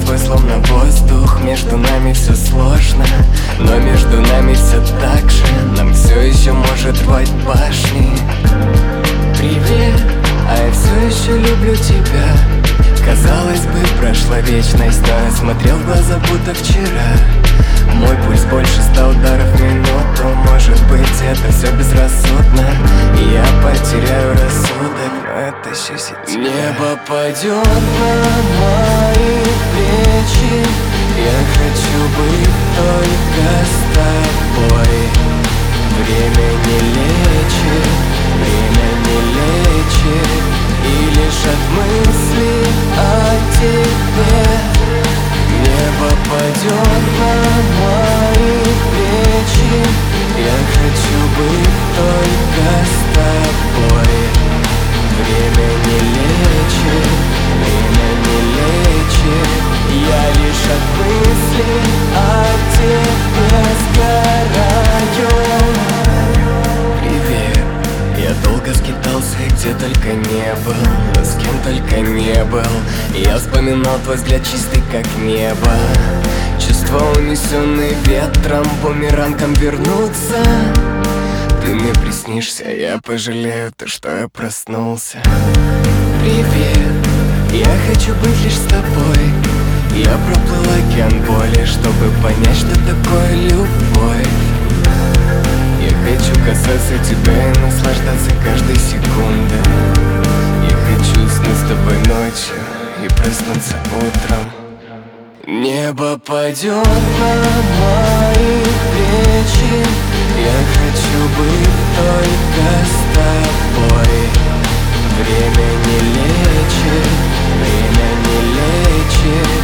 твой словно воздух. Между нами все сложно, но между нами все так же. Нам все еще может рвать башни. Привет, а я все еще люблю тебя. Казалось бы, прошла вечность, но я смотрел в глаза, будто вчера. Мой пульс больше 100 ударов в минуту. Может быть, это все безрассудно, и я потеряю рассудок, но я тащусь от тебя. Небо падет на мои плечи. Я хочу быть только с тобой. Время не лечит, время не лечит. И лишь от мыслей о тебе небо падет на мои плечи. Я хочу быть только с тобой. Время не лечит, время не лечит. Я лишь от мыслей о тебе сгораю. Привет, я долго скитался и где только не был, с кем только не был. Я вспоминал твой взгляд чистый как небо. Чувства, унесенные ветром, бумерангом вернутся. Ты мне приснишься, я пожалею то, что я проснулся. Привет, я хочу быть лишь с тобой. Я проплыл океан боли, чтобы понять, что такое любовь. Я хочу касаться тебя и наслаждаться каждой секундой. Я хочу уснуть с тобой ночью и проснуться утром. Небо падет на мои плечи. Я хочу быть только с тобой. Время не лечит, время не лечит.